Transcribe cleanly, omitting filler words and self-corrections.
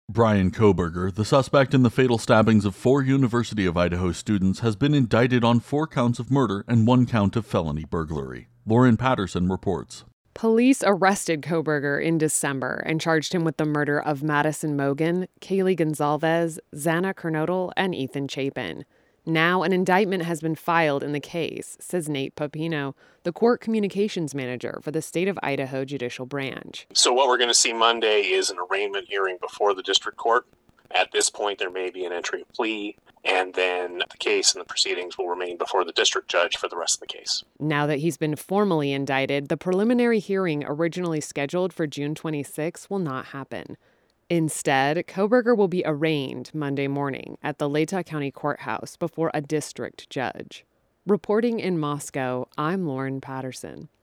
Brian Kohberger, the suspect in the fatal stabbings of 4 University of Idaho students, has been indicted on 4 counts of murder and 1 count of felony burglary. Lauren Patterson reports. Police arrested Kohberger in December and charged him with the murder of Madison Mogen, Kaylee Gonzalez, Xana Kernodle, and Ethan Chapin. Now an indictment has been filed in the case, says Nate Papino, the court communications manager for the state of Idaho Judicial Branch. So what we're going to see Monday is an arraignment hearing before the district court. At this point, there may be an entry of plea, and then the case and the proceedings will remain before the district judge for the rest of the case. Now that he's been formally indicted, the preliminary hearing originally scheduled for June 26 will not happen. Instead, Kohberger will be arraigned Monday morning at the Latah County Courthouse before a district judge. Reporting in Moscow, I'm Lauren Patterson.